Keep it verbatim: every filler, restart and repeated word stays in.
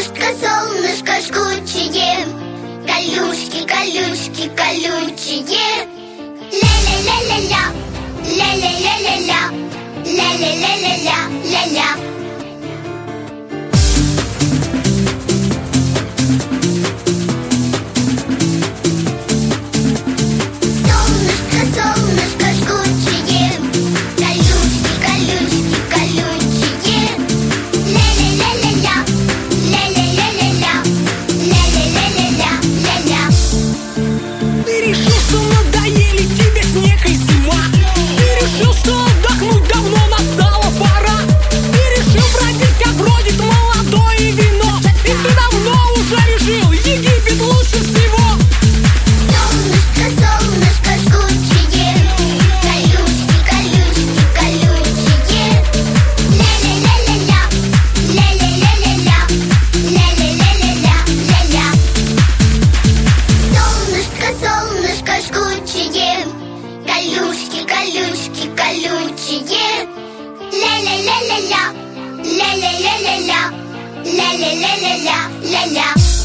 Солнышко, солнышко жгучее, колючки, колючки, колючие. Ля-ля-ля-ля-ля, ля-ля-ля-ля-ля, ля-ля-ля-ля-ля, ля-ля. Колючки, колючки, колючие. Ля-ля-ля-ля-ля, ля-ля-ля-ля-ля, ля-ля-ля-ля-ля, ля-ля.